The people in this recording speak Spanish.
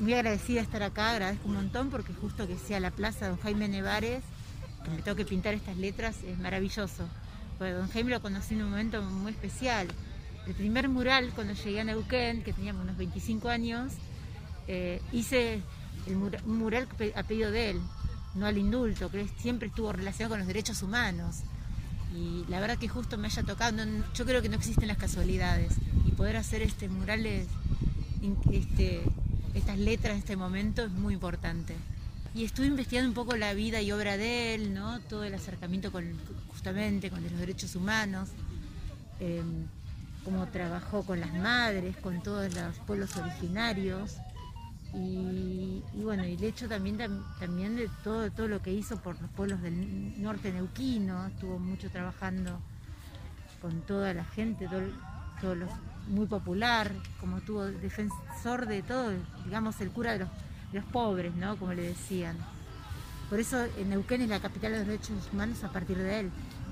muy agradecida de estar acá, agradezco un montón porque justo que sea la plaza Don Jaime Nevares, que me tengo que pintar estas letras, es maravilloso. Porque Don Jaime lo conocí en un momento muy especial. El primer mural cuando llegué a Neuquén, que teníamos unos 25 años, hice un mural a pedido de él, no al indulto, que siempre estuvo relacionado con los derechos humanos. Y la verdad que justo me haya tocado, yo creo que no existen las casualidades. Y poder hacer murales, estas letras en este momento es muy importante. Y estuve investigando un poco la vida y obra de él, ¿no? Todo el acercamiento justamente con los derechos humanos, cómo trabajó con las madres, con todos los pueblos originarios. Y bueno, y el hecho también de todo lo que hizo por los pueblos del norte neuquino, estuvo mucho trabajando con toda la gente, muy popular, como tuvo defensor de todo, digamos el cura de los pobres, ¿no? Como le decían. Por eso Neuquén es la capital de los derechos humanos a partir de él.